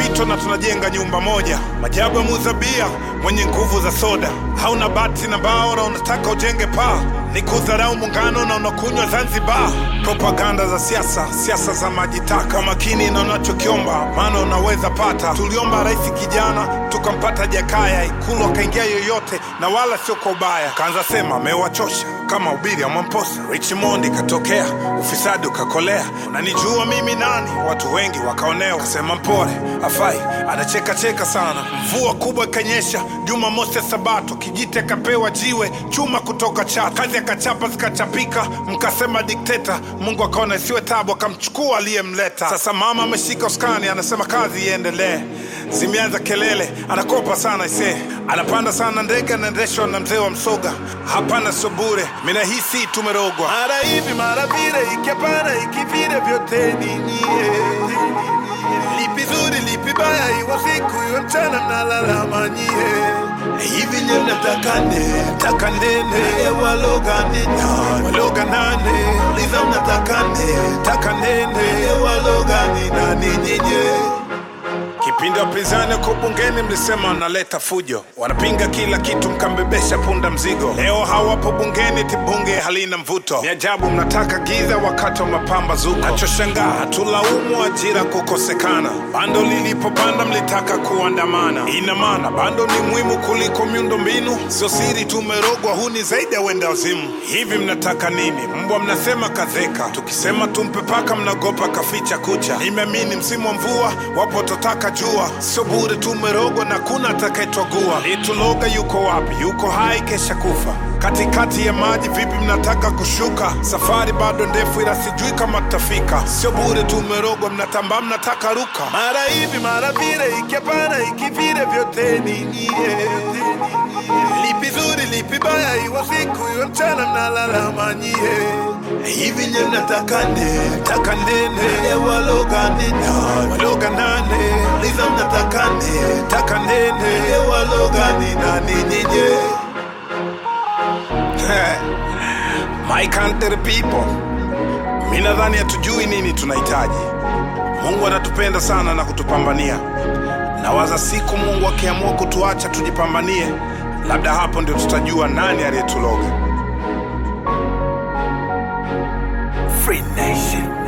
fito na tunajenga nyumba moja. Majabu ya muzabia mwenye nguvu za soda. Hauna bati na bao na unataka ujenge paa. Ni kudharau muungano na unakunywa Zanzibar. Propaganda za siasa za majitaka. Makini na unachokiomba, maana unaweza pata. Tuliomba rais kijana, tukampata Jakaya. Ikulu akaingia yoyote na wala sio kwa ubaya. Kaanza sema amewachosha kama ubiri ya Mwamposa. Richmond katokea, ufisadi ukakolea. Unanijua mimi nani? Watu wengi wakaonewa. Kasema mpore, afai, anacheka sana. Mvua kubwa ikanyesha, Jumamosi ya Sabato. Kijite kapewa jiwe, chuma kutoka Chato. Kazi akachapa zikachapika, mkasema dikteta. Mungu akaona isiwe tabu, akamchukua aliyemleta. Sasa mama ameshika uskani, anasema kazi iendelee. Zimeanza kelele, anakopa sana ise. Anapanda sana ndege, anaendeshwa na mzee wa Msoga. Hapana sio bure, mina hisi tumerogwa. Mara hivi mara vile, ikiapana ikivile vyote ninie. Lipi zuri lipi baya, iwa siku iwe mchana mnalalama nyie. Hivi nye mnatakane, takanene. Waloga nane, liza mnatakane, takanene. Waloga ni nani nyinye. Kipindi wapinzani kwa bungeni mlisema wanaleta fujo. Wanapinga kila kitu mkambebesha punda mzigo. Leo hawapo bungeni, tibunge halina mvuto. Ni ajabu mnataka giza wakati wa mapambazuko. Nachoshangaa hatulaumu ajira kukosekana. Bando lilipopanda mlitaka kuandamana. Ina maana bando ni muhimu kuliko miundo mbinu. Sio siri tumerogwa, huni zaidi ya wenda wazimu. Hivi mnataka nini? Mbwa mnasema kazeka. Tukisema tumpe paka mnagopa kaficha kucha. Nimeamini msimu wa mvua wapo totaka jua. Sio bure tumerogwa na kuna atakayetwagua. Lituloga yuko wapi? Yuko hai kesha kufa. Katikati ya maji vipi mnataka kushuka? Safari bado ndefu ila sijui kama tutafika. Sio bure tumerogwa, mnatamba mnataka ruka. Mara hivi mara vile, ikiapana ikivile vyote ninie. Lipi zuri lipi baya, iwa siku iwe mchana mnalalama nyie. Hivi nye mnatakane, takanene. Waloga nane, liza mnatakane, takanene. Waloga ni nani nyinye. My country people, mimi nadhani hatujui nini tunahitaji. Mungu anatupenda sana na kutupambania. Nawaza siku Mungu akiamua kutuacha tujipambanie, labda hapo ndio tutajua nani aliyetuloga. Free Nation.